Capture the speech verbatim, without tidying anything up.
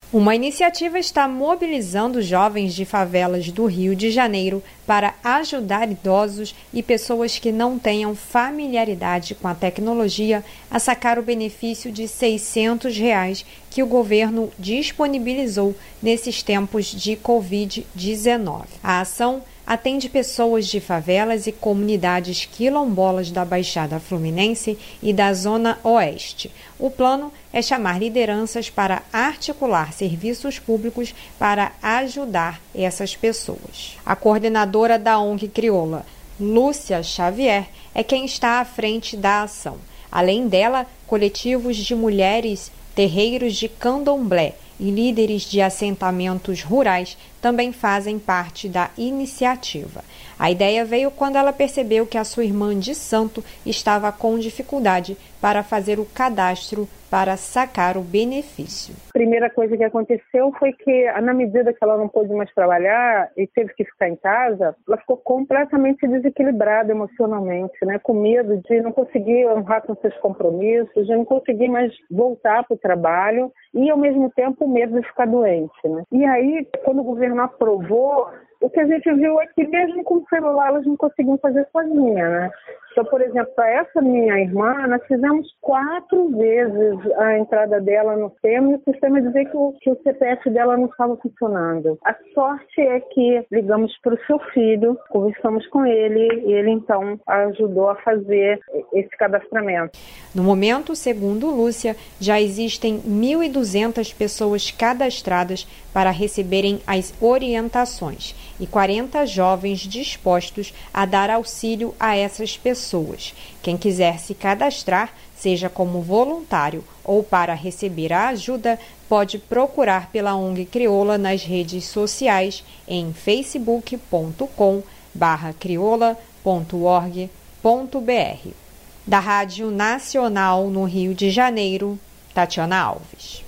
Uma iniciativa está mobilizando jovens de favelas do Rio de Janeiro para ajudar idosos e pessoas que não tenham familiaridade com a tecnologia a sacar o benefício de seiscentos reais que o governo disponibilizou nesses tempos de covid dezenove. A ação atende pessoas de favelas e comunidades quilombolas da Baixada Fluminense e da Zona Oeste. O plano é chamar lideranças para articular serviços públicos para ajudar essas pessoas. A coordenadora da O N G Crioula, Lúcia Xavier, é quem está à frente da ação. Além dela, coletivos de mulheres, terreiros de candomblé e líderes de assentamentos rurais também fazem parte da iniciativa. A ideia veio quando ela percebeu que a sua irmã de santo estava com dificuldade para fazer o cadastro para sacar o benefício. A primeira coisa que aconteceu foi que, na medida que ela não pôde mais trabalhar e teve que ficar em casa, ela ficou completamente desequilibrada emocionalmente, né? Com medo de não conseguir honrar com seus compromissos, de não conseguir mais voltar para o trabalho e, ao mesmo tempo, o medo de ficar doente, né? E aí, quando o governo aprovou, o que a gente viu é que mesmo com o celular elas não conseguiam fazer sozinha, né? Então, por exemplo, para essa minha irmã, nós fizemos quatro vezes a entrada dela no sistema e o sistema dizia que o, que o C P F dela não estava funcionando. A sorte é que ligamos para o seu filho, conversamos com ele e ele então ajudou a fazer esse cadastramento. No momento, segundo Lúcia, já existem mil e duzentas pessoas cadastradas para receberem as orientações e quarenta jovens dispostos a dar auxílio a essas pessoas. Quem quiser se cadastrar, seja como voluntário ou para receber a ajuda, pode procurar pela O N G Crioula nas redes sociais em facebook ponto com barra crioula ponto org ponto br. Da Rádio Nacional no Rio de Janeiro, Tatiana Alves.